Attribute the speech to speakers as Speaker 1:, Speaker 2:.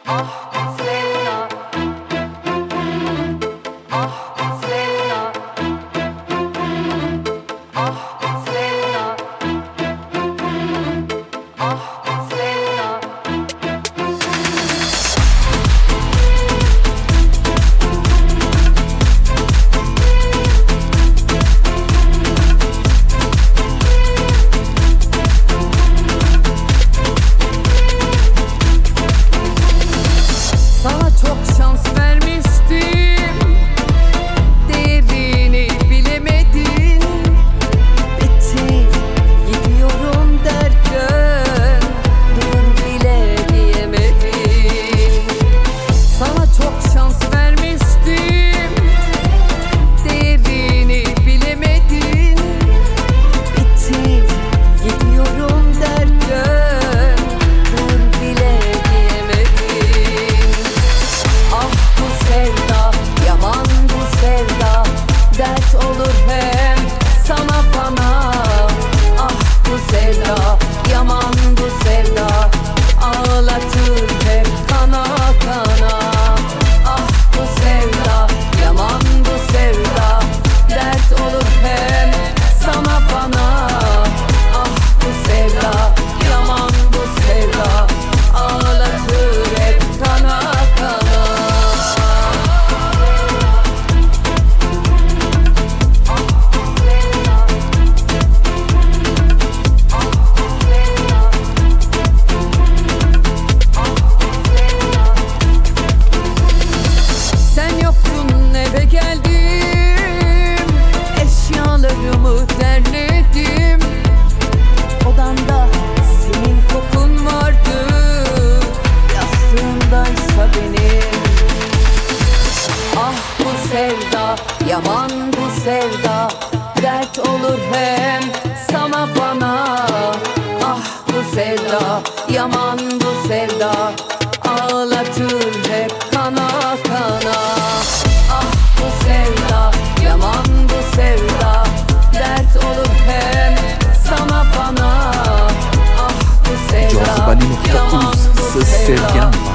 Speaker 1: Yaman bu sevda, dert olur hem sana bana. Ah bu sevda, yaman bu sevda, ağlatır hep kana kana. Ah bu sevda, yaman bu sevda, dert olur hem sana bana. Ah bu sevda, yaman bu sevda.